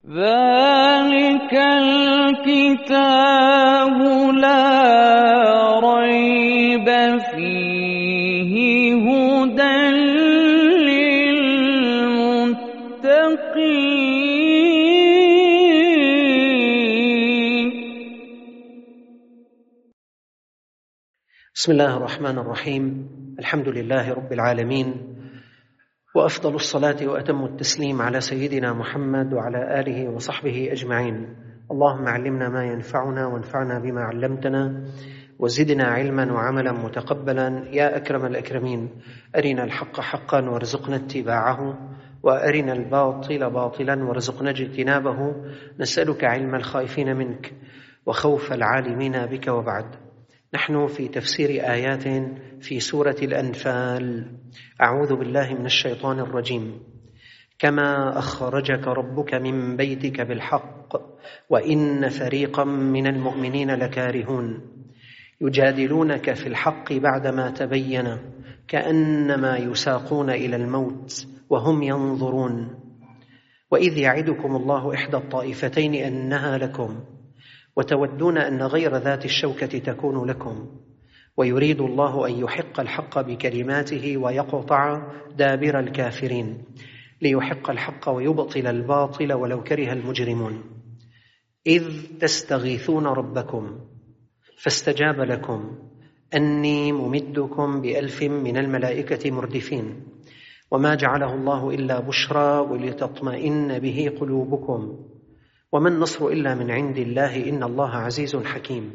ذلك الكتاب لا ريب فيه هدى للمتقين. بسم الله الرحمن الرحيم. الحمد لله رب العالمين، وأفضل الصلاة وأتم التسليم على سيدنا محمد وعلى آله وصحبه أجمعين. اللهم علمنا ما ينفعنا وانفعنا بما علمتنا وزدنا علما وعملا متقبلا يا أكرم الأكرمين. أرنا الحق حقا وارزقنا اتباعه، وأرنا الباطل باطلا وارزقنا اجتنابه. نسألك علم الخائفين منك وخوف العالمين بك. وبعد، نحن في تفسير آيات في سورة الأنفال. أعوذ بالله من الشيطان الرجيم. كما أخرجك ربك من بيتك بالحق وإن فريقا من المؤمنين لكارهون يجادلونك في الحق بعدما تبين كأنما يساقون إلى الموت وهم ينظرون. وإذ يعدكم الله إحدى الطائفتين أنها لكم وتودون أن غير ذات الشوكة تكون لكم، ويريد الله أن يحق الحق بكلماته ويقطع دابر الكافرين ليحق الحق ويبطل الباطل ولو كره المجرمون. إذ تستغيثون ربكم فاستجاب لكم أني ممدكم ب1000 من الملائكة مردفين، وما جعله الله إلا بشرى ولتطمئن به قلوبكم، وما النصر إلا من عند الله إن الله عزيز حكيم.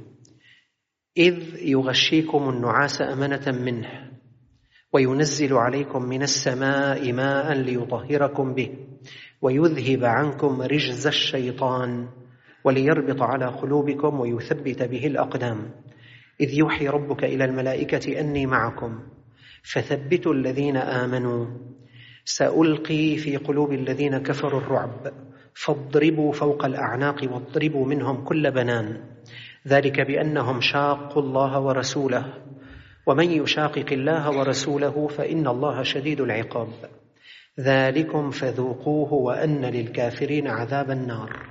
إذ يغشيكم النعاس أمنة منه وينزل عليكم من السماء ماء ليطهركم به ويذهب عنكم رجز الشيطان وليربط على قلوبكم ويثبت به الأقدام. إذ يوحي ربك إلى الملائكة أني معكم فثبتوا الذين آمنوا سألقي في قلوب الذين كفروا الرعب فاضربوا فوق الأعناق واضربوا منهم كل بنان، ذلك بأنهم شاقوا الله ورسوله ومن يشاقق الله ورسوله فإن الله شديد العقاب. ذلكم فذوقوه وأن للكافرين عذاب النار.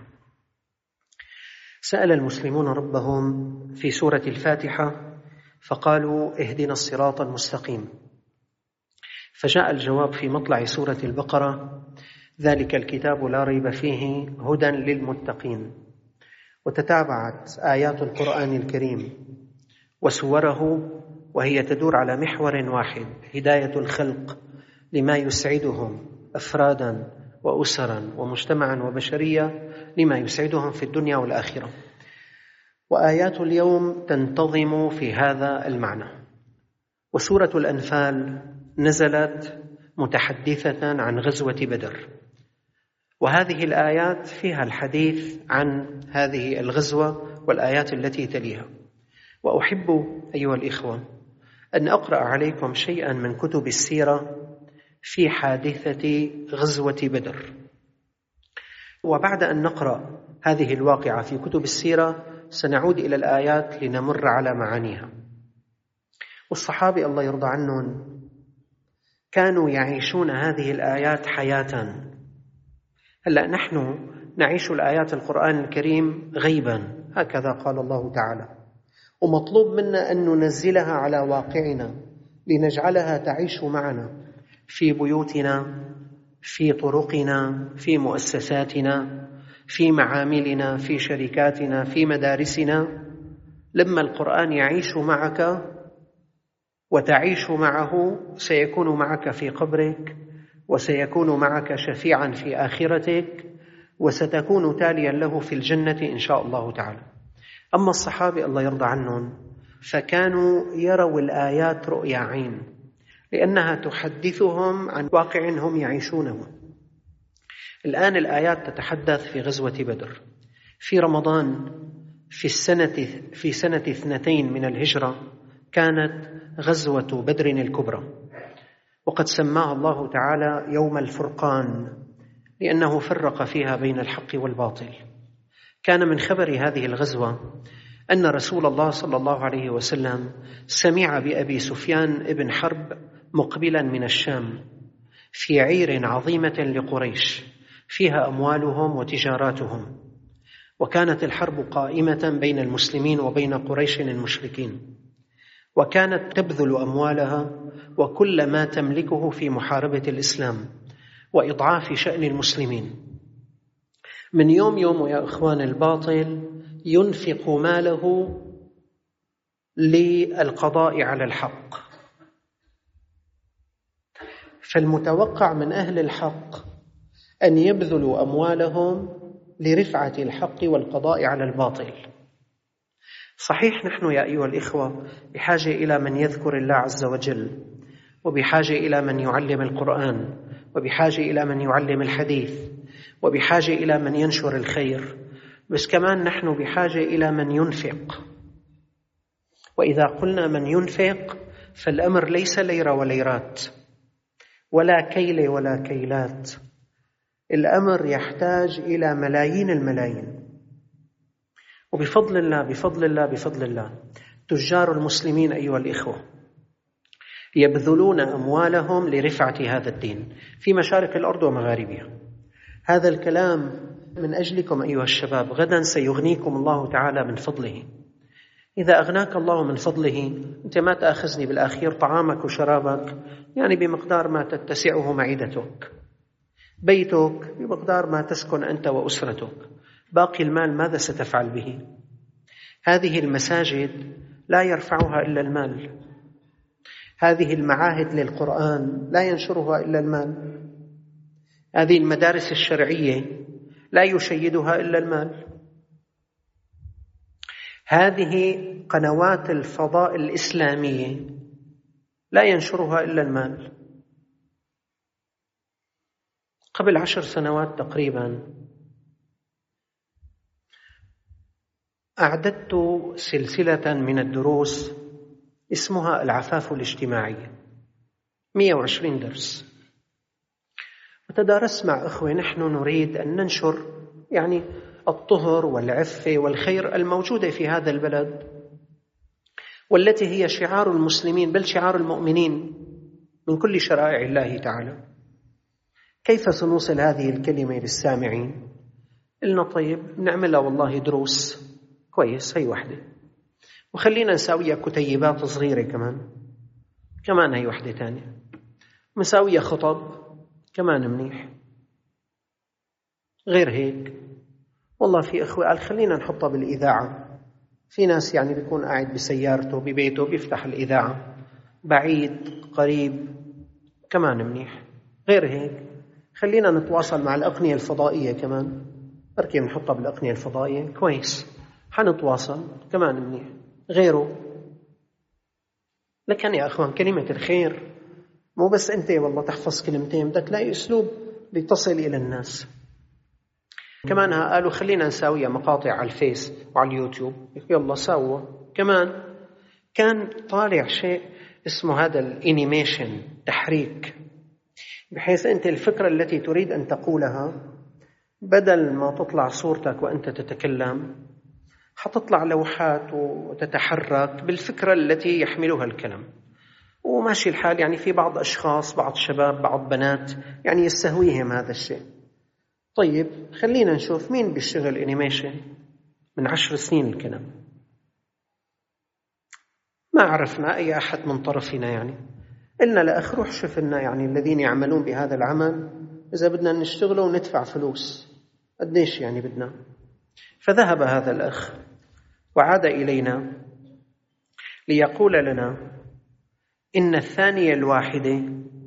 سأل المسلمون ربهم في سورة الفاتحة فقالوا اهدنا الصراط المستقيم، فجاء الجواب في مطلع سورة البقرة ذلك الكتاب لا ريب فيه هدى للمتقين. وتتابعت آيات القرآن الكريم وسوره وهي تدور على محور واحد: هداية الخلق لما يسعدهم أفرادا وأسرا ومجتمعا وبشرية لما يسعدهم في الدنيا والآخرة. وآيات اليوم تنتظم في هذا المعنى. وسورة الأنفال نزلت متحدثة عن غزوة بدر، وهذه الآيات فيها الحديث عن هذه الغزوة والآيات التي تليها. وأحب أيها الإخوة أن أقرأ عليكم شيئا من كتب السيرة في حادثة غزوة بدر. وبعد أن نقرأ هذه الواقعة في كتب السيرة سنعود إلى الآيات لنمر على معانيها. والصحابة الله يرضى عنهم كانوا يعيشون هذه الآيات حياة. هلأ نحن نعيش الآيات القرآن الكريم غيبا، هكذا قال الله تعالى، ومطلوب منا أن ننزلها على واقعنا لنجعلها تعيش معنا في بيوتنا، في طرقنا، في مؤسساتنا، في معاملنا، في شركاتنا، في مدارسنا. لما القرآن يعيش معك وتعيش معه سيكون معك في قبرك، وسيكون معك شفيعا في آخرتك، وستكون تاليا له في الجنة إن شاء الله تعالى. أما الصحابة الله يرضى عنهم فكانوا يروا الآيات رؤيا عين، لأنها تحدثهم عن واقع هم يعيشونه. الآن الآيات تتحدث في غزوة بدر في رمضان في سنة 2 من الهجرة. كانت غزوة بدر الكبرى، وقد سماها الله تعالى يوم الفرقان لأنه فرق فيها بين الحق والباطل. كان من خبر هذه الغزوة أن رسول الله صلى الله عليه وسلم سمع بأبي سفيان ابن حرب مقبلا من الشام في عير عظيمة لقريش، فيها أموالهم وتجاراتهم، وكانت الحرب قائمة بين المسلمين وبين قريش المشركين، وكانت تبذل أموالها وكل ما تملكه في محاربة الإسلام وإضعاف شأن المسلمين. من يوم يا إخوان الباطل ينفق ماله للقضاء على الحق، فالمتوقع من أهل الحق أن يبذلوا أموالهم لرفعة الحق والقضاء على الباطل. صحيح نحن يا أيها الإخوة بحاجة إلى من يذكر الله عز وجل، وبحاجة إلى من يعلم القرآن، وبحاجة إلى من يعلم الحديث، وبحاجة إلى من ينشر الخير، بس كمان نحن بحاجة إلى من ينفق. وإذا قلنا من ينفق فالأمر ليس ليرة وليرات ولا كيل ولا كيلات، الأمر يحتاج إلى ملايين الملايين. وبفضل الله بفضل الله بفضل الله تجار المسلمين أيها الإخوة يبذلون أموالهم لرفعة هذا الدين في مشارق الأرض ومغاربها. هذا الكلام من أجلكم أيها الشباب، غدا سيغنيكم الله تعالى من فضله. إذا أغناك الله من فضله أنت ما تأخذني بالأخير طعامك وشرابك يعني بمقدار ما تتسعه معدتك، بيتك بمقدار ما تسكن أنت وأسرتك، باقي المال ماذا ستفعل به؟ هذه المساجد لا يرفعها إلا المال، هذه المعاهد للقرآن لا ينشرها إلا المال، هذه المدارس الشرعية لا يشيدها إلا المال، هذه قنوات الفضاء الإسلامية لا ينشرها إلا المال. قبل 10 سنوات تقريبا أعددت سلسلة من الدروس اسمها العفاف الاجتماعي، 120 درس، وتدارس مع أخوة نحن نريد أن ننشر يعني الطهر والعفة والخير الموجودة في هذا البلد، والتي هي شعار المسلمين بل شعار المؤمنين من كل شرائع الله تعالى. كيف سنوصل هذه الكلمة للسامعين؟ قلنا طيب نعملها والله دروس، كويس، هي واحدة، وخلينا نساويها كتيبات صغيرة كمان هي واحدة تانية، مساوية خطب كمان منيح. غير هيك والله في أخوة قال خلينا نحطها بالإذاعة، في ناس يعني بيكون قاعد بسيارته ببيته بيفتح الإذاعة، بعيد قريب كمان منيح. غير هيك خلينا نتواصل مع الأقنية الفضائية كمان، بركي نحطها بالأقنية الفضائية، كويس، حنتواصل كمان منيح. غيره لكن يا أخوان كلمة الخير مو بس أنت والله تحفظ كلمتين، بدك تلاقي أسلوب لتصل إلى الناس. كمان قالوا خلينا نساويها مقاطع على الفيس وعلى اليوتيوب، يلا ساووا. كمان كان طالع شيء اسمه هذا الانيميشن، تحريك، بحيث أنت الفكرة التي تريد أن تقولها بدل ما تطلع صورتك وأنت تتكلم حتطلع لوحات وتتحرك بالفكرة التي يحملها الكلام، وماشي الحال. يعني في بعض أشخاص، بعض شباب، بعض بنات يعني يستهويهم هذا الشيء. طيب خلينا نشوف مين بيشتغل انيميشن من 10 سنين الكلام، ما عرفنا أي أحد من طرفنا، يعني قلنا لأخ روح شوف لنا يعني الذين يعملون بهذا العمل، إذا بدنا نشتغله وندفع فلوس قديش يعني بدنا. فذهب هذا الأخ وعاد إلينا ليقول لنا إن الثانية الواحدة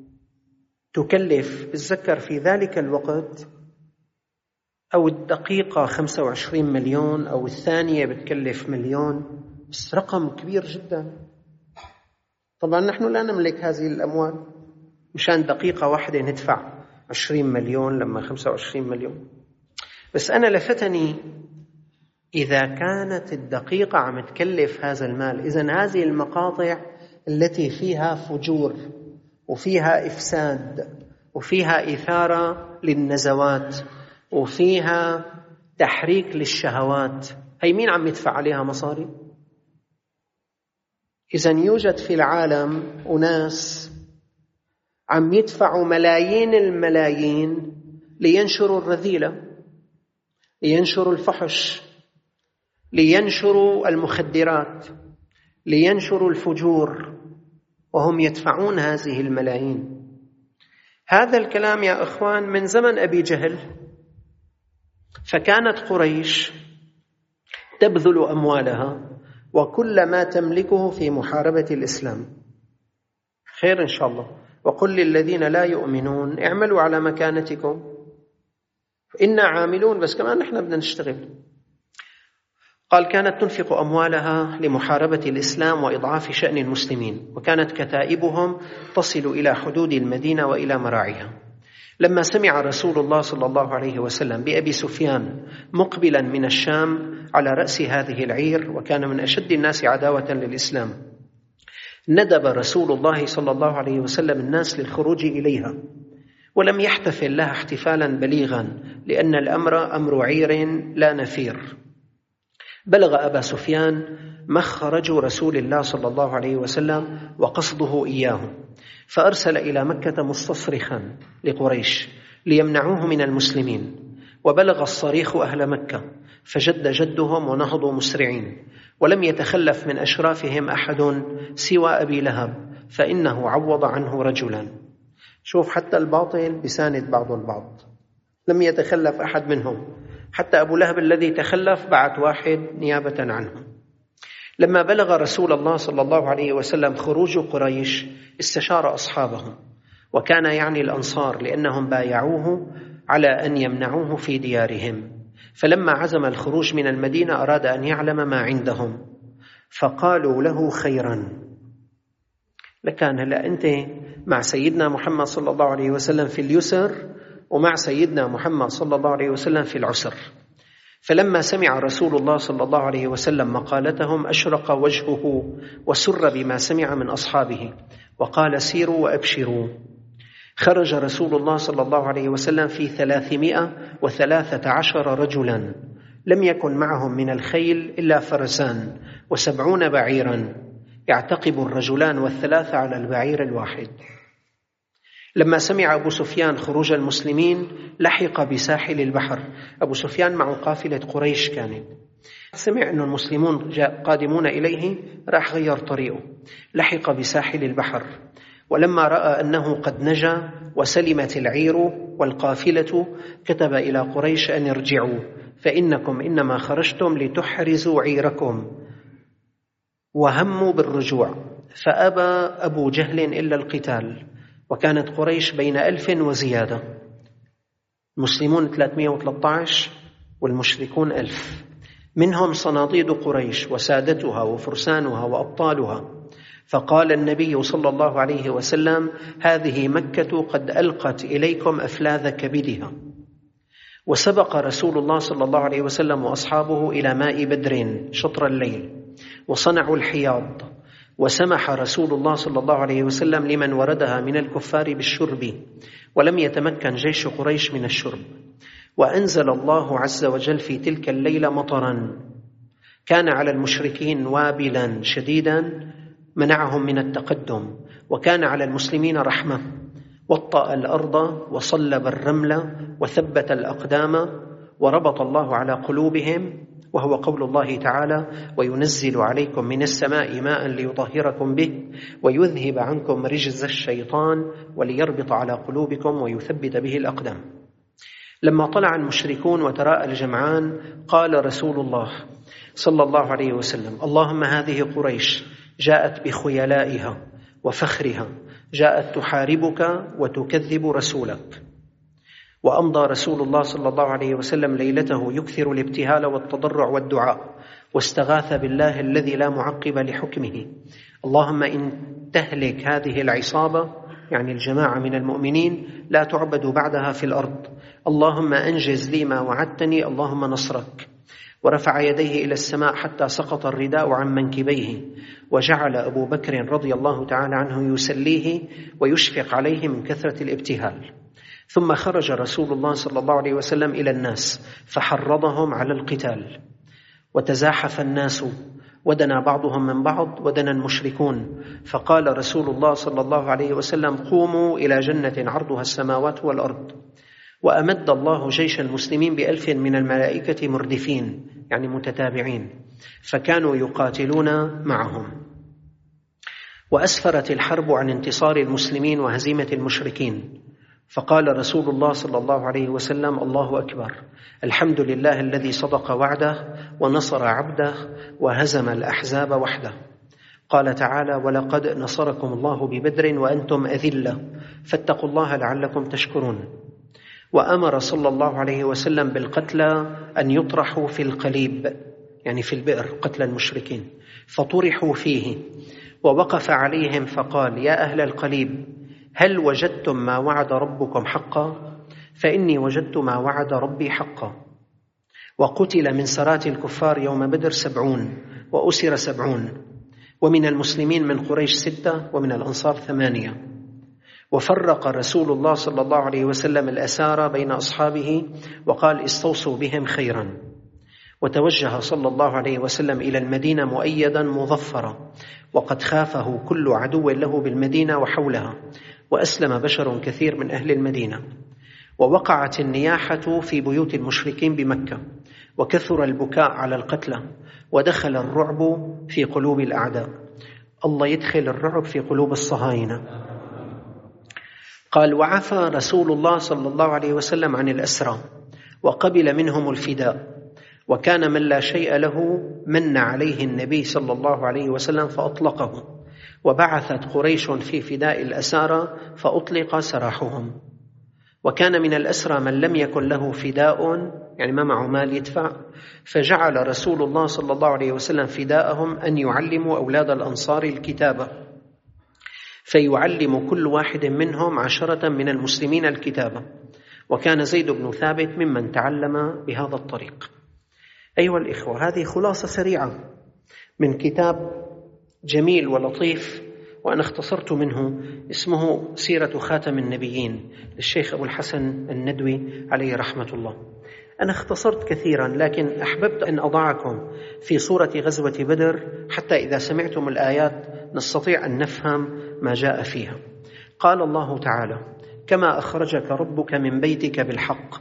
تكلف، بتذكر في ذلك الوقت، أو الدقيقة 25 مليون، أو الثانية بتكلف مليون، بس رقم كبير جدا. طبعا نحن لا نملك هذه الأموال، مشان دقيقة واحدة ندفع 20 مليون لما 25 مليون. بس أنا لفتني إذا كانت الدقيقة عم تكلف هذا المال، إذن هذه المقاطع التي فيها فجور وفيها إفساد وفيها إثارة للنزوات وفيها تحريك للشهوات، هي مين عم يدفع عليها مصاري؟ إذن يوجد في العالم أناس عم يدفعوا ملايين الملايين لينشروا الرذيلة، لينشروا الفحش، لينشروا المخدرات، لينشروا الفجور، وهم يدفعون هذه الملايين. هذا الكلام يا إخوان من زمن أبي جهل. فكانت قريش تبذل أموالها وكل ما تملكه في محاربة الإسلام. خير إن شاء الله. وقل للذين لا يؤمنون اعملوا على مكانتكم إنا عاملون، بس كمان نحن بدنا نشتغل. قال كانت تنفق أموالها لمحاربة الإسلام وإضعاف شأن المسلمين، وكانت كتائبهم تصل إلى حدود المدينة وإلى مراعيها. لما سمع رسول الله صلى الله عليه وسلم بأبي سفيان مقبلا من الشام على رأس هذه العير، وكان من أشد الناس عداوة للإسلام، ندب رسول الله صلى الله عليه وسلم الناس للخروج إليها، ولم يحتفل لها احتفالا بليغا، لأن الأمر أمر عير لا نفير. بلغ أبا سفيان مخرج رسول الله صلى الله عليه وسلم وقصده إياه، فأرسل إلى مكة مستصرخا لقريش ليمنعوه من المسلمين، وبلغ الصريخ أهل مكة فجد جدهم ونهضوا مسرعين، ولم يتخلف من أشرافهم أحد سوى أبي لهب، فإنه عوض عنه رجلا. شوف حتى الباطل بساند بعض البعض، لم يتخلف أحد منهم، حتى أبو لهب الذي تخلف بعت واحد نيابة عنه. لما بلغ رسول الله صلى الله عليه وسلم خروج قريش استشار أصحابهم، وكان يعني الأنصار، لأنهم بايعوه على أن يمنعوه في ديارهم. فلما عزم الخروج من المدينة أراد أن يعلم ما عندهم، فقالوا له خيرا. لكان هلأ أنت مع سيدنا محمد صلى الله عليه وسلم في اليسر، ومع سيدنا محمد صلى الله عليه وسلم في العسر. فلما سمع رسول الله صلى الله عليه وسلم مقالتهم أشرق وجهه وسر بما سمع من أصحابه، وقال سيروا وأبشروا. خرج رسول الله صلى الله عليه وسلم في 313 رجلا، لم يكن معهم من الخيل إلا فرسان و70 بعيرا، يعتقب الرجلان والثلاثة على البعير الواحد. لما سمع أبو سفيان خروج المسلمين لحق بساحل البحر. أبو سفيان مع قافلة قريش كانت، سمع أن المسلمون قادمون إليه، راح غير طريقه، لحق بساحل البحر. ولما رأى أنه قد نجا وسلمت العير والقافلة كتب إلى قريش أن ارجعوا، فإنكم إنما خرجتم لتحرزوا عيركم، وهموا بالرجوع. فأبى أبو جهل إلا القتال، وكانت قريش بين 1000 وزيادة، المسلمون 313 والمشركون 1000، منهم صناديد قريش وسادتها وفرسانها وأبطالها. فقال النبي صلى الله عليه وسلم: هذه مكة قد ألقت إليكم أفلاذ كبدها. وسبق رسول الله صلى الله عليه وسلم وأصحابه إلى ماء بدر شطر الليل، وصنعوا الحياض، وسمح رسول الله صلى الله عليه وسلم لمن وردها من الكفار بالشرب، ولم يتمكن جيش قريش من الشرب. وأنزل الله عز وجل في تلك الليلة مطرا كان على المشركين وابلا شديدا منعهم من التقدم، وكان على المسلمين رحمة، وطأ الأرض وصلب الرمل وثبت الأقدام، وربط الله على قلوبهم، وهو قول الله تعالى: وينزل عليكم من السماء ماء ليطهركم به ويذهب عنكم رجز الشيطان وليربط على قلوبكم ويثبت به الأقدام. لما طلع المشركون وتراءى الجمعان قال رسول الله صلى الله عليه وسلم: اللهم هذه قريش جاءت بخيلائها وفخرها، جاءت تحاربك وتكذب رسولك. وأمضى رسول الله صلى الله عليه وسلم ليلته يكثر الابتهال والتضرع والدعاء، واستغاث بالله الذي لا معقب لحكمه: اللهم إن تهلك هذه العصابة، يعني الجماعة من المؤمنين، لا تعبد بعدها في الأرض، اللهم أنجز لي ما وعدتني، اللهم نصرك. ورفع يديه إلى السماء حتى سقط الرداء عن منكبيه، وجعل أبو بكر رضي الله تعالى عنه يسليه ويشفق عليه من كثرة الابتهال. ثم خرج رسول الله صلى الله عليه وسلم إلى الناس فحرضهم على القتال، وتزاحف الناس، ودنا بعضهم من بعض، ودنا المشركون. فقال رسول الله صلى الله عليه وسلم: قوموا إلى جنة عرضها السماوات والأرض، وأمد الله جيش المسلمين ب1000 من الملائكة مردفين، يعني متتابعين، فكانوا يقاتلون معهم. وأسفرت الحرب عن انتصار المسلمين وهزيمة المشركين، فقال رسول الله صلى الله عليه وسلم: الله أكبر، الحمد لله الذي صدق وعده ونصر عبده وهزم الأحزاب وحده. قال تعالى: ولقد نصركم الله ببدر وأنتم أذلة فاتقوا الله لعلكم تشكرون. وأمر صلى الله عليه وسلم بالقتلى أن يطرحوا في القليب، يعني في البئر، قتل المشركين، فطرحوا فيه، ووقف عليهم فقال: يا أهل القليب، هل وجدتم ما وعد ربكم حقا؟ فإني وجدت ما وعد ربي حقا. وقتل من سرات الكفار يوم بدر 70، وأسر 70، ومن المسلمين من قريش 6، ومن الأنصار 8. وفرق رسول الله صلى الله عليه وسلم الأسارى بين أصحابه وقال: استوصوا بهم خيرا. وتوجه صلى الله عليه وسلم إلى المدينة مؤيدا مظفرا، وقد خافه كل عدو له بالمدينة وحولها، وأسلم بشر كثير من أهل المدينة. ووقعت النياحة في بيوت المشركين بمكة، وكثر البكاء على القتلى، ودخل الرعب في قلوب الأعداء. الله يدخل الرعب في قلوب الصهاينة. قال: وعفى رسول الله صلى الله عليه وسلم عن الأسرى، وقبل منهم الفداء، وكان من لا شيء له من عليه النبي صلى الله عليه وسلم فأطلقه، وبعثت قريش في فداء الأسارى فأطلق سراحهم. وكان من الأسرى من لم يكن له فداء، يعني ما معه مال يدفع، فجعل رسول الله صلى الله عليه وسلم فداءهم أن يعلموا أولاد الأنصار الكتابة، فيعلم كل واحد منهم 10 من المسلمين الكتابة. وكان زيد بن ثابت ممن تعلم بهذا الطريق. أيها الإخوة، هذه خلاصة سريعة من كتاب جميل ولطيف، وأنا اختصرت منه، اسمه سيرة خاتم النبيين للشيخ أبو الحسن الندوي عليه رحمة الله. أنا اختصرت كثيرا، لكن أحببت أن أضعكم في صورة غزوة بدر حتى إذا سمعتم الآيات نستطيع أن نفهم ما جاء فيها. قال الله تعالى: كما أخرجك ربك من بيتك بالحق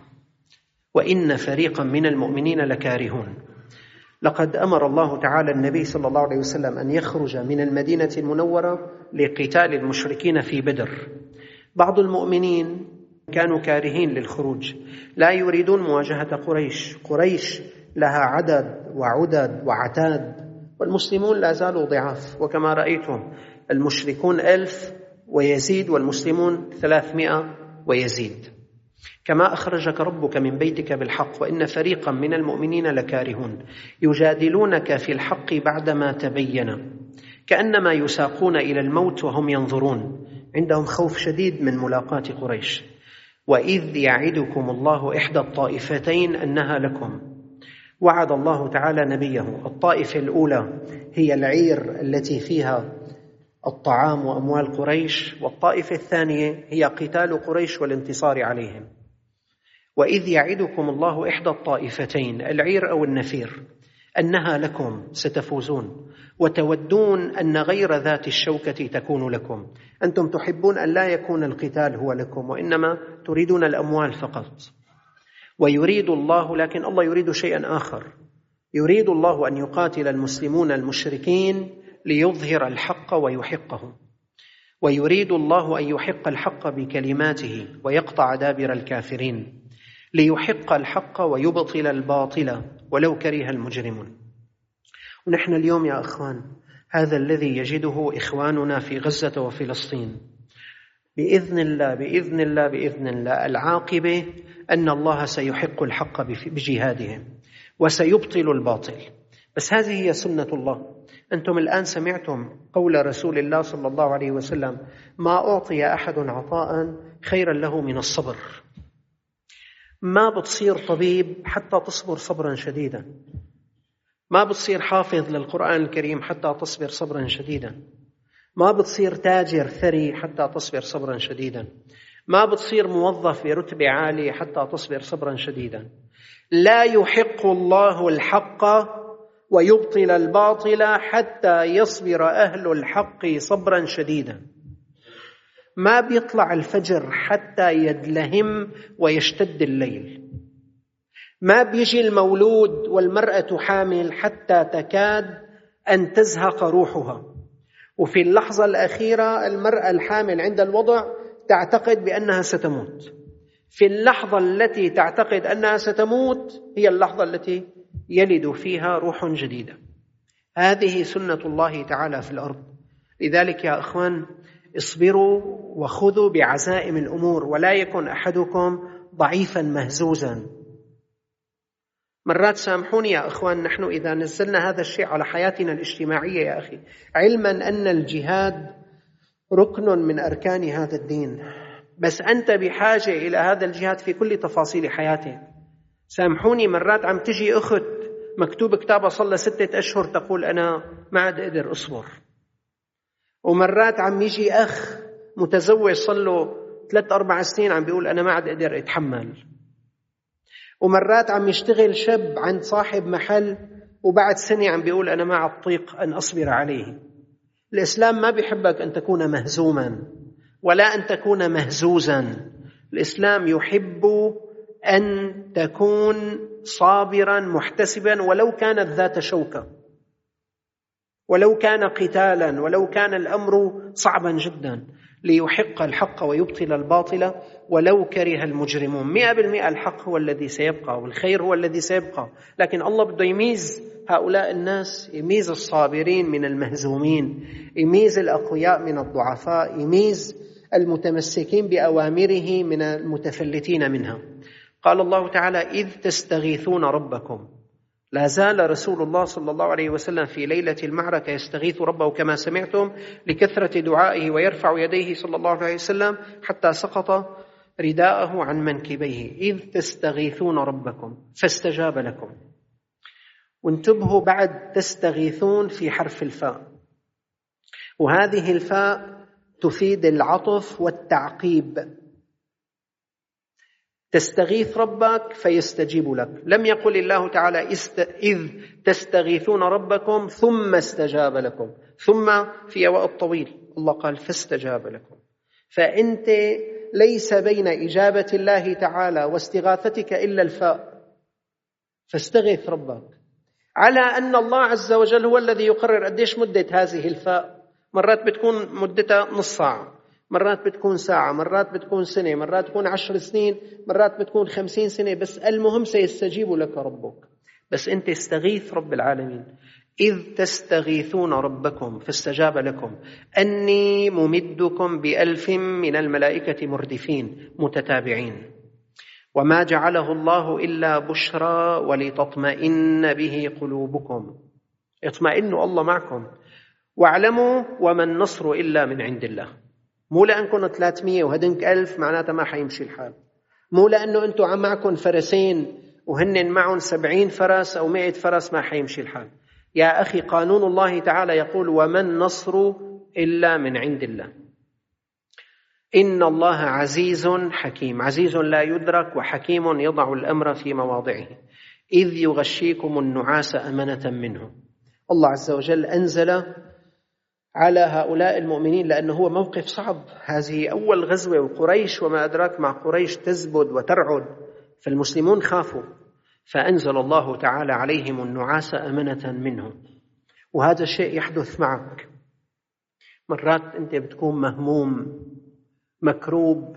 وإن فريقا من المؤمنين لكارهون. لقد أمر الله تعالى النبي صلى الله عليه وسلم أن يخرج من المدينة المنورة لقتال المشركين في بدر. بعض المؤمنين كانوا كارهين للخروج، لا يريدون مواجهة قريش. قريش لها عدد وعدد وعتاد، والمسلمون لا زالوا ضعاف، وكما رأيتم المشركون 1000 ويزيد، والمسلمون 300 ويزيد. كما أخرجك ربك من بيتك بالحق وإن فريقا من المؤمنين لكارهون يجادلونك في الحق بعدما تبين، كأنما يساقون إلى الموت وهم ينظرون، عندهم خوف شديد من ملاقاة قريش. وإذ يعدكم الله إحدى الطائفتين أنها لكم. وعد الله تعالى نبيه. الطائفة الأولى هي العير التي فيها الطعام وأموال قريش، والطائفة الثانية هي قتال قريش والانتصار عليهم. وإذ يعدكم الله إحدى الطائفتين، العير أو النفير، أنها لكم، ستفوزون، وتودون أن غير ذات الشوكة تكون لكم. أنتم تحبون أن لا يكون القتال هو لكم، وإنما تريدون الأموال فقط. ويريد الله، لكن الله يريد شيئا آخر، يريد الله أن يقاتل المسلمون المشركين ليظهر الحق ويحقه، ويريد الله أن يحق الحق بكلماته ويقطع دابر الكافرين، ليحق الحق ويبطل الباطل ولو كره المجرمون. ونحن اليوم يا أخوان هذا الذي يجده إخواننا في غزة وفلسطين. بإذن الله بإذن الله بإذن الله العاقبة أن الله سيحق الحق بجهادهم وسيبطل الباطل. بس هذه هي سنة الله. أنتم الآن سمعتم قول رسول الله صلى الله عليه وسلم: ما أعطي أحد عطاء خيرا له من الصبر. ما بتصير طبيب حتى تصبر صبرا شديدا، ما بتصير حافظ للقرآن الكريم حتى تصبر صبرا شديدا، ما بتصير تاجر ثري حتى تصبر صبرا شديدا، ما بتصير موظف برتبة عالية حتى تصبر صبرا شديدا. لا يحق الله الحق ويبطل الباطل حتى يصبر أهل الحق صبرا شديدا. ما بيطلع الفجر حتى يدلهم ويشتد الليل. ما بيجي المولود والمرأة حامل حتى تكاد أن تزهق روحها. وفي اللحظة الأخيرة المرأة الحامل عند الوضع تعتقد بأنها ستموت. في اللحظة التي تعتقد أنها ستموت هي اللحظة التي يلد فيها روح جديدة. هذه سنة الله تعالى في الأرض. لذلك يا أخوان اصبروا وخذوا بعزائم الأمور، ولا يكن أحدكم ضعيفا مهزوزا. مرات سامحوني يا أخوان، نحن إذا نزلنا هذا الشيء على حياتنا الاجتماعية يا أخي، علما أن الجهاد ركن من أركان هذا الدين، بس أنت بحاجة إلى هذا الجهاد في كل تفاصيل حياتك. سامحوني، مرات عم تجي أخت مكتوب كتابها صلى 6 أشهر تقول أنا ما عاد أقدر أصبر. ومرات عم يجي أخ متزوج صلوا 3-4 سنين عم بيقول أنا ما عاد أقدر أتحمل. ومرات عم يشتغل شاب عند صاحب محل وبعد سنة عم بيقول أنا ما عاد طيق أن أصبر عليه. الإسلام ما بيحبك أن تكون مهزوما ولا أن تكون مهزوزا. الإسلام يحب أن تكون صابرا محتسبا ولو كانت ذات شوكة، ولو كان قتالا، ولو كان الأمر صعبا جدا، ليحق الحق ويبطل الباطل ولو كره المجرمون. 100% الحق هو الذي سيبقى والخير هو الذي سيبقى، لكن الله بده يميز هؤلاء الناس، يميز الصابرين من المهزومين، يميز الأقوياء من الضعفاء، يميز المتمسكين بأوامره من المتفلتين منها. قال الله تعالى إذ تستغيثون ربكم. لا زال رسول الله صلى الله عليه وسلم في ليلة المعركة يستغيث ربه كما سمعتم لكثرة دعائه، ويرفع يديه صلى الله عليه وسلم حتى سقط رداءه عن منكبيه. إذ تستغيثون ربكم فاستجاب لكم. وانتبهوا بعد تستغيثون في حرف الفاء، وهذه الفاء تفيد العطف والتعقيب. تستغيث ربك فيستجيب لك. لم يقل الله تعالى إذ تستغيثون ربكم ثم استجاب لكم، ثم في وقت طويل. الله قال فاستجاب لكم. فأنت ليس بين إجابة الله تعالى واستغاثتك إلا الفاء، فاستغيث ربك. على أن الله عز وجل هو الذي يقرر قديش مدة هذه الفاء. مرات بتكون مدتها نص ساعة، مرات بتكون ساعة، مرات بتكون سنة، مرات بتكون 10 سنين، مرات بتكون 50 سنة، بس المهم سيستجيب لك ربك. بس أنت استغيث رب العالمين. إذ تستغيثون ربكم فاستجاب لكم أني ممدكم ب1000 من الملائكة مردفين متتابعين وما جعله الله إلا بشرى ولتطمئن به قلوبكم. اطمئنوا، الله معكم. واعلموا وما النصر إلا من عند الله. مو لأنكم 300 وهدنك 1000 معناتها ما حيمشي الحال. مو لأنه أنتم عم معكم فرسين وهن معهم 70 فرس أو 100 فرس ما حيمشي الحال. يا أخي قانون الله تعالى يقول وما النصر إلا من عند الله. إن الله عزيز حكيم. عزيز لا يدرك وحكيم يضع الأمر في مواضعه. إذ يغشيكم النعاس أمنة منه. الله عز وجل أنزل على هؤلاء المؤمنين لأنه هو موقف صعب. هذه أول غزوة وقريش وما أدراك مع قريش تزبد وترعد، فالمسلمون خافوا، فأنزل الله تعالى عليهم النعاس أمنة منه. وهذا الشيء يحدث معك. مرات أنت بتكون مهموم مكروب،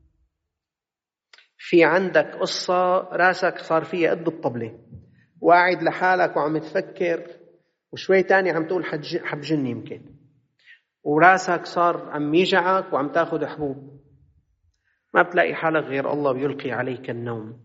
في عندك قصة راسك صار فيها قد الطبلة، وقاعد لحالك وعم تفكر، وشوي تاني عم تقول حب جني يمكن، وراسك صار عم يجعك وعم تاخد حبوب، ما بتلاقي حالك غير الله بيلقي عليك النوم.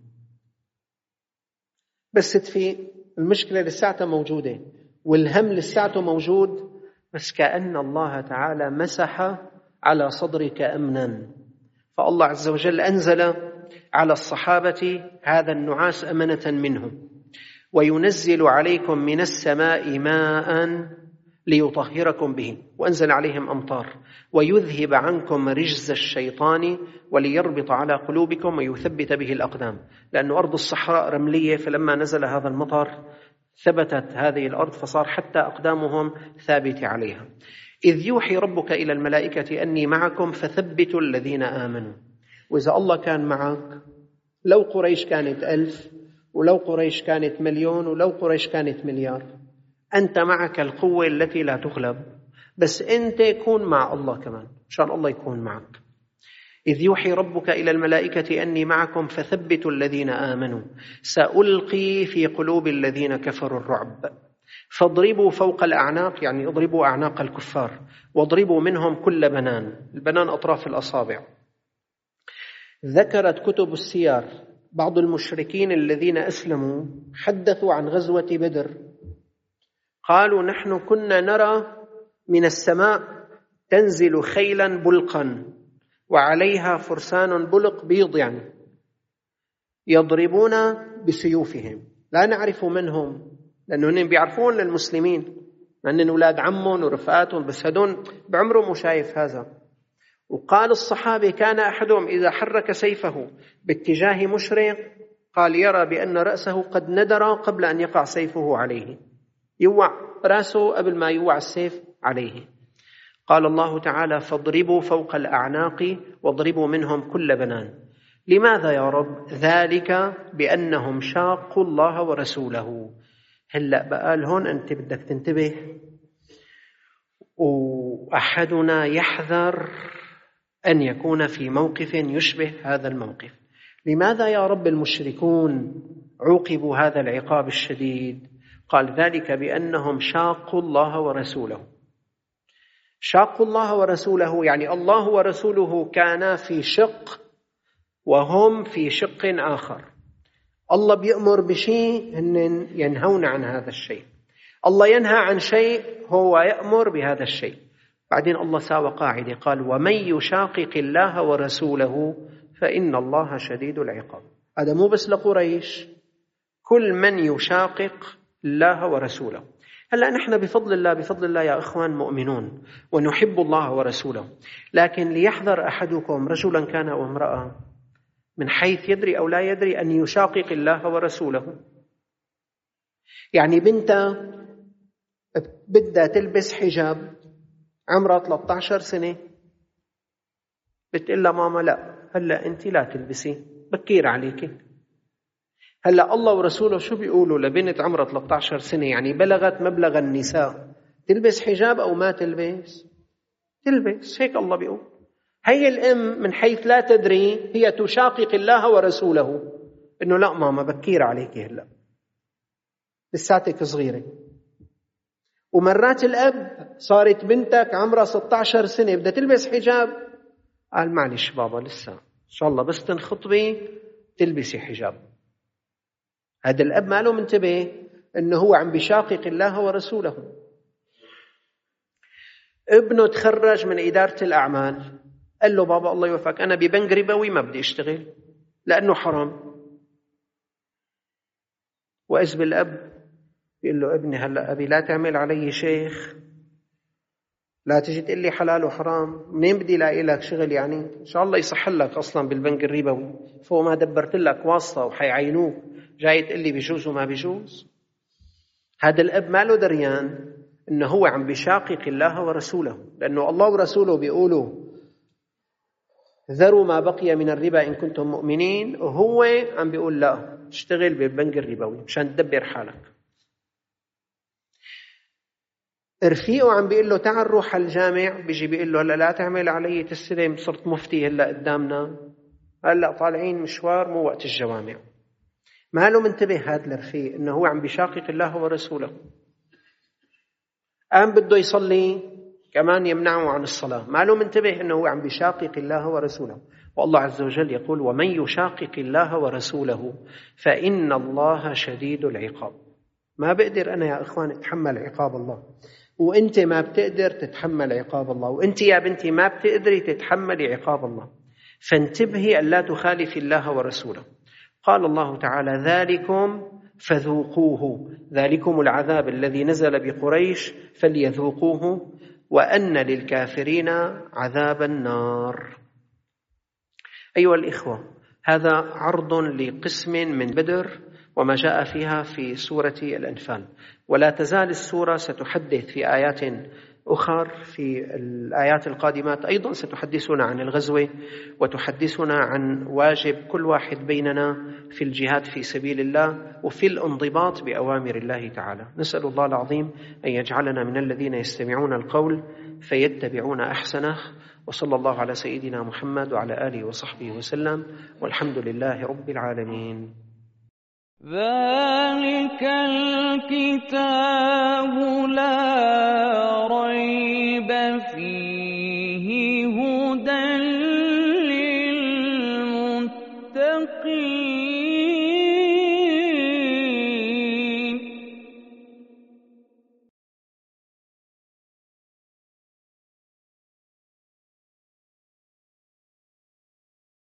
بس تفيق، المشكلة لساعتها موجودة والهم لساعته موجود، بس كأن الله تعالى مسح على صدرك أمنا. فالله عز وجل أنزل على الصحابة هذا النعاس أمنة منه، وينزل عليكم من السماء ماء ليطهركم به، وأنزل عليهم أمطار، ويذهب عنكم رجز الشيطان وليربط على قلوبكم ويثبت به الأقدام. لأن أرض الصحراء رملية، فلما نزل هذا المطر ثبتت هذه الأرض فصار حتى أقدامهم ثابتة عليها. إذ يوحي ربك إلى الملائكة أني معكم فثبتوا الذين آمنوا. وإذا الله كان معك، لو قريش كانت 1000 ولو قريش كانت 1,000,000 ولو قريش كانت 1,000,000,000، أنت معك القوة التي لا تغلب، بس أنت كون مع الله كمان عشان الله يكون معك. إذ يوحي ربك إلى الملائكة أني معكم فثبتوا الذين آمنوا سألقي في قلوب الذين كفروا الرعب فاضربوا فوق الأعناق، يعني اضربوا أعناق الكفار، واضربوا منهم كل بنان. البنان أطراف الأصابع. ذكرت كتب السير بعض المشركين الذين أسلموا حدثوا عن غزوة بدر، قالوا نحن كنا نرى من السماء تنزل خيلا بلقا وعليها فرسان بلق بيض، يعني يضربون بسيوفهم، لا نعرف من هم، لأنهم بيعرفون للمسلمين لأنهم أولاد عمهم ورفقاتهم، بس هدون بعمره مش شايف هذا. وقال الصحابة كان أحدهم إذا حرك سيفه باتجاه مشرق قال يرى بأن رأسه قد ندر قبل أن يقع سيفه عليه، يوع رأسه قبل ما يوع السيف عليه. قال الله تعالى فاضربوا فوق الأعناق واضربوا منهم كل بنان. لماذا يا رب؟ ذلك بأنهم شاقوا الله ورسوله. هلأ بقال هون أنت بدك تنتبه، وأحدنا يحذر أن يكون في موقف يشبه هذا الموقف. لماذا يا رب المشركون عوقبوا هذا العقاب الشديد؟ قال ذلك بأنهم شاقوا الله ورسوله. شاقوا الله ورسوله يعني الله ورسوله كانا في شق وهم في شق آخر. الله بيأمر بشيء هن ينهون عن هذا الشيء، الله ينهى عن شيء هو يأمر بهذا الشيء. بعدين الله ساوى قاعدة قال ومن يشاقق الله ورسوله فإن الله شديد العقاب. هذا مو بس لقريش، كل من يشاقق الله ورسوله. هلأ نحن بفضل الله يا إخوان مؤمنون ونحب الله ورسوله، لكن ليحذر أحدكم رجلا كان أو امرأة من حيث يدري أو لا يدري أن يشاقق الله ورسوله. يعني بنتها بدها تلبس حجاب، عمرها 13 سنة، بتقول لها ماما لا هلأ أنت لا تلبسي، بكير عليك. هلأ الله ورسوله شو بيقولوا لبنت عمرها 13 سنة يعني بلغت مبلغ النساء، تلبس حجاب أو ما تلبس؟ تلبس، هيك الله بيقول. هي الأم من حيث لا تدري هي تشاقق الله ورسوله، إنه لا ماما بكير عليك هلأ لساتك صغيرة. ومرات الأب صارت بنتك عمرها 16 سنة بدها تلبس حجاب، قال معلش بابا لسه إن شاء الله بس تنخطبي تلبسي حجاب. هذا الأب ما له منتبه إنه هو عم بيشاقق الله ورسوله. ابنه تخرج من إدارة الأعمال، قال له بابا الله يوفقك أنا ببنك ربوي ما بدي أشتغل لأنه حرام. وإذ بالأب بيقول له ابني هلأ أبي لا تعمل علي شيخ، لا تجي تقول لي حلال وحرام، منين بدي لاقي لك شغل؟ يعني إن شاء الله يصح لك أصلا بالبنك الربوي، فوق ما دبرت لك واسطة وحيعينوك جاي تقول لي بيجوز وما بيجوز. هذا الأب ما له دريان إنه هو عم بيشاقق الله ورسوله، لأنه الله ورسوله بيقولوا ذروا ما بقي من الربا إن كنتم مؤمنين، وهو عم بيقول لا اشتغل بالبنك الربوي مشان تدبر حالك. رفيقه عم بيقول له تعال روح على الجامع، بيجي بيقول له هلا لا تعمل علي تستلم، صرت مفتي هلا قدامنا، هلا طالعين مشوار مو وقت الجوامع. ما له منتبه هذا الرفيق انه هو عم بيشاقق الله ورسوله. قام بده يصلي كمان يمنعه عن الصلاة، ما له منتبه انه هو عم بيشاقق الله ورسوله. والله عز وجل يقول ومن يشاقق الله ورسوله فإن الله شديد العقاب. ما بقدر أنا يا إخوان أتحمل عقاب الله، وأنت ما بتقدر تتحمل عقاب الله، وأنت يا بنتي ما بتقدري تتحملي عقاب الله. فانتبهي أن لا تخالفي الله ورسوله. قال الله تعالى ذلكم فذوقوه، ذلكم العذاب الذي نزل بقريش فليذوقوه وأن للكافرين عذاب النار. أيها الإخوة، هذا عرض لقسم من بدر وما جاء فيها في سورة الأنفال، ولا تزال السورة ستحدث في آيات أخر في الآيات القادمات أيضا ستحدثنا عن الغزوة وتحدثنا عن واجب كل واحد بيننا في الجهاد في سبيل الله وفي الانضباط بأوامر الله تعالى. نسأل الله العظيم أن يجعلنا من الذين يستمعون القول فيتبعون أحسنه، وصلى الله على سيدنا محمد وعلى آله وصحبه وسلم، والحمد لله رب العالمين. ذلك الكتاب لا ريب